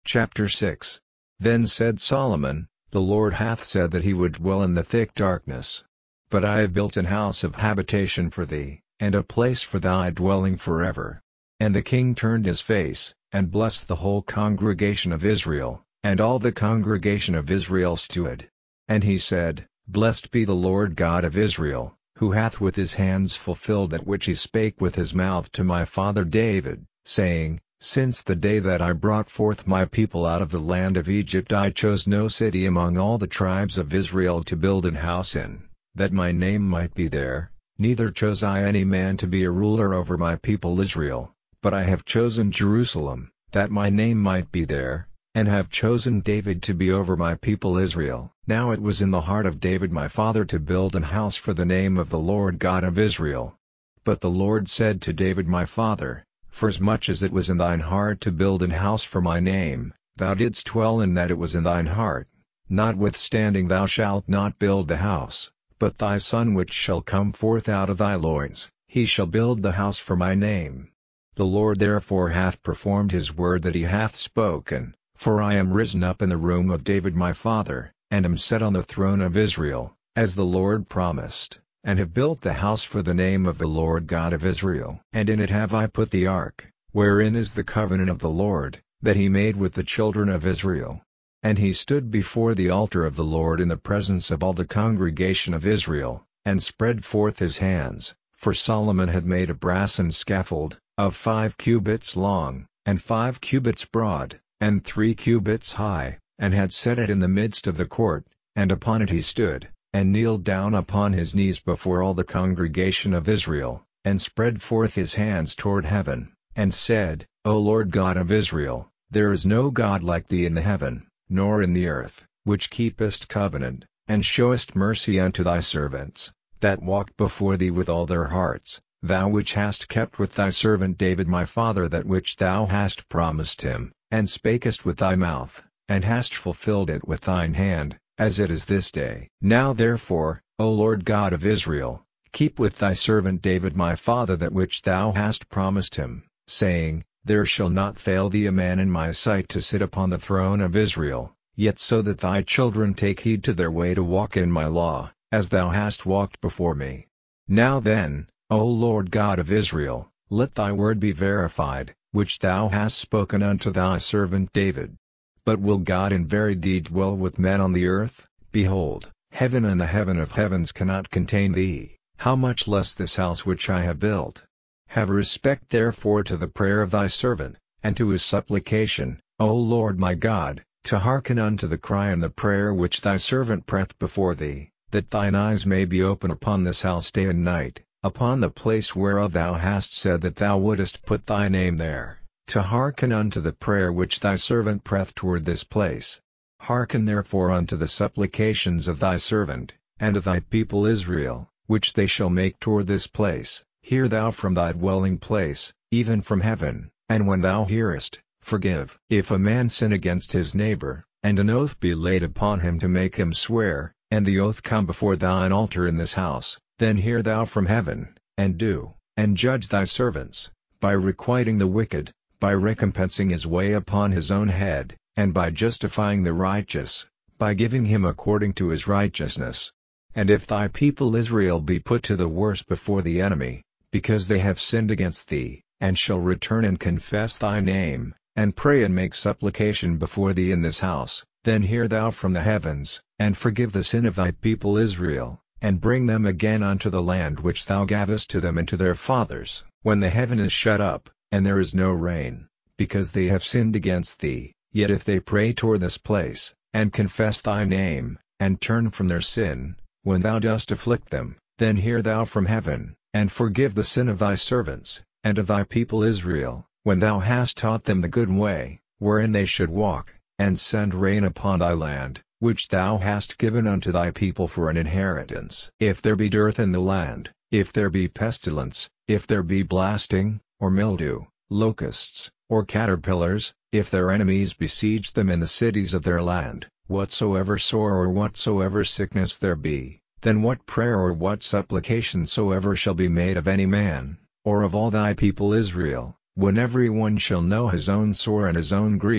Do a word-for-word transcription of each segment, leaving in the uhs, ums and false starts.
Chapter six. Then said Solomon, The Lord hath said that he would dwell in the thick darkness. But I have built an house of habitation for thee, and a place for thy dwelling forever. And the king turned his face, and blessed the whole congregation of Israel, and all the congregation of Israel stood. And he said, Blessed be the Lord God of Israel, who hath with his hands fulfilled that which he spake with his mouth to my father David, saying, Since the day that I brought forth my people out of the land of Egypt I chose no city among all the tribes of Israel to build an house in, that my name might be there, neither chose I any man to be a ruler over my people Israel, but I have chosen Jerusalem, that my name might be there, and have chosen David to be over my people Israel. Now it was in the heart of David my father to build an house for the name of the Lord God of Israel. But the Lord said to David my father, Forasmuch as it was in thine heart to build an house for my name, thou didst dwell in that it was in thine heart, notwithstanding thou shalt not build the house, but thy son which shall come forth out of thy loins, he shall build the house for my name. The Lord therefore hath performed his word that he hath spoken, for I am risen up in the room of David my father, and am set on the throne of Israel, as the Lord promised, and have built the house for the name of the Lord God of Israel. And in it have I put the ark, wherein is the covenant of the Lord, that he made with the children of Israel. And he stood before the altar of the Lord in the presence of all the congregation of Israel, and spread forth his hands, for Solomon had made a brassen scaffold, of five cubits long, and five cubits broad, and three cubits high, and had set it in the midst of the court, and upon it he stood, and kneeled down upon his knees before all the congregation of Israel, and spread forth his hands toward heaven, and said, O Lord God of Israel, there is no God like thee in the heaven, nor in the earth, which keepest covenant, and showest mercy unto thy servants, that walk before thee with all their hearts, thou which hast kept with thy servant David my father that which thou hast promised him, and spakest with thy mouth, and hast fulfilled it with thine hand, as it is this day. Now therefore, O Lord God of Israel, keep with thy servant David my father that which thou hast promised him, saying, There shall not fail thee a man in my sight to sit upon the throne of Israel, yet so that thy children take heed to their way to walk in my law, as thou hast walked before me. Now then, O Lord God of Israel, let thy word be verified, which thou hast spoken unto thy servant David. But will God in very deed dwell with men on the earth? Behold, heaven and the heaven of heavens cannot contain thee, how much less this house which I have built? Have respect therefore to the prayer of thy servant, and to his supplication, O Lord my God, to hearken unto the cry and the prayer which thy servant prayeth before thee, that thine eyes may be open upon this house day and night, upon the place whereof thou hast said that thou wouldest put thy name there, to hearken unto the prayer which thy servant prayeth toward this place. Hearken therefore unto the supplications of thy servant, and of thy people Israel, which they shall make toward this place. Hear thou from thy dwelling place, even from heaven, and when thou hearest, forgive. If a man sin against his neighbor, and an oath be laid upon him to make him swear, and the oath come before thine altar in this house, then hear thou from heaven, and do, and judge thy servants, by requiting the wicked, by recompensing his way upon his own head, and by justifying the righteous, by giving him according to his righteousness. And if thy people Israel be put to the worse before the enemy, because they have sinned against thee, and shall return and confess thy name, and pray and make supplication before thee in this house, then hear thou from the heavens, and forgive the sin of thy people Israel, and bring them again unto the land which thou gavest to them and to their fathers, when the heaven is shut up, and there is no rain, because they have sinned against thee. Yet if they pray toward this place, and confess thy name, and turn from their sin, when thou dost afflict them, then hear thou from heaven, and forgive the sin of thy servants, and of thy people Israel, when thou hast taught them the good way, wherein they should walk, and send rain upon thy land, which thou hast given unto thy people for an inheritance. If there be dearth in the land, if there be pestilence, if there be blasting, or mildew, locusts, or caterpillars, if their enemies besiege them in the cities of their land, whatsoever sore or whatsoever sickness there be, then what prayer or what supplication soever shall be made of any man, or of all thy people Israel, when every one shall know his own sore and his own grief,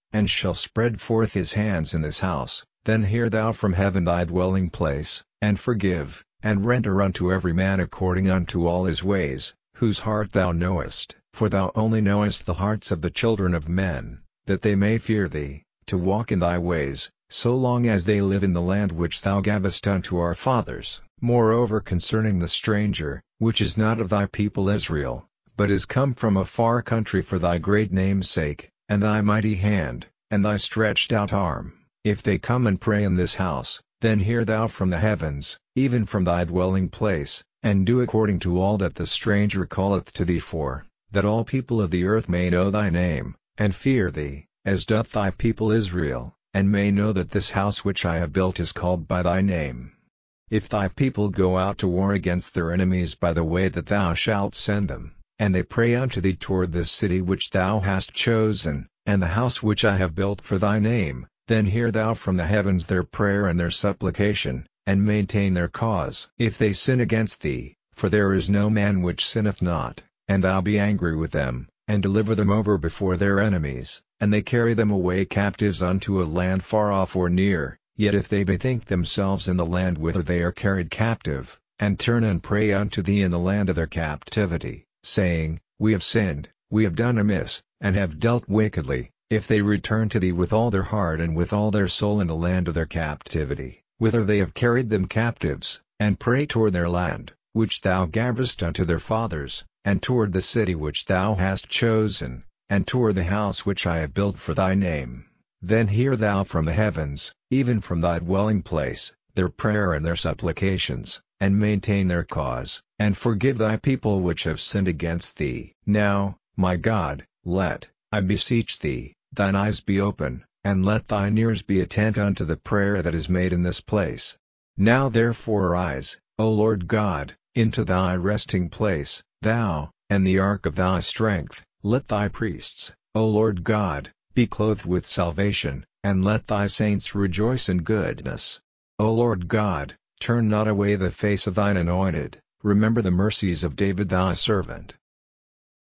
and shall spread forth his hands in this house, then hear thou from heaven thy dwelling place, and forgive, and render unto every man according unto all his ways, whose heart thou knowest. For thou only knowest the hearts of the children of men, that they may fear thee, to walk in thy ways, so long as they live in the land which thou gavest unto our fathers. Moreover concerning the stranger, which is not of thy people Israel, but is come from a far country for thy great name's sake, and thy mighty hand, and thy stretched out arm, if they come and pray in this house, then hear thou from the heavens, even from thy dwelling place, and do according to all that the stranger calleth to thee for, that all people of the earth may know thy name, and fear thee, as doth thy people Israel, and may know that this house which I have built is called by thy name. If thy people go out to war against their enemies by the way that thou shalt send them, and they pray unto thee toward this city which thou hast chosen, and the house which I have built for thy name, then hear thou from the heavens their prayer and their supplication, and maintain their cause. If they sin against thee, for there is no man which sinneth not, and thou be angry with them, and deliver them over before their enemies, and they carry them away captives unto a land far off or near, yet if they bethink themselves in the land whither they are carried captive, and turn and pray unto thee in the land of their captivity, saying, We have sinned, we have done amiss, and have dealt wickedly, if they return to thee with all their heart and with all their soul in the land of their captivity, whither they have carried them captives, and pray toward their land, which thou gavest unto their fathers, and toward the city which thou hast chosen, and toward the house which I have built for thy name, then hear thou from the heavens, even from thy dwelling place, their prayer and their supplications, and maintain their cause, and forgive thy people which have sinned against thee. Now, my God, let, I beseech thee, thine eyes be open, and let thine ears be attent unto the prayer that is made in this place. Now therefore arise, O Lord God, into thy resting place, thou, and the ark of thy strength. Let thy priests, O Lord God, be clothed with salvation, and let thy saints rejoice in goodness. O Lord God, turn not away the face of thine anointed, remember the mercies of David thy servant,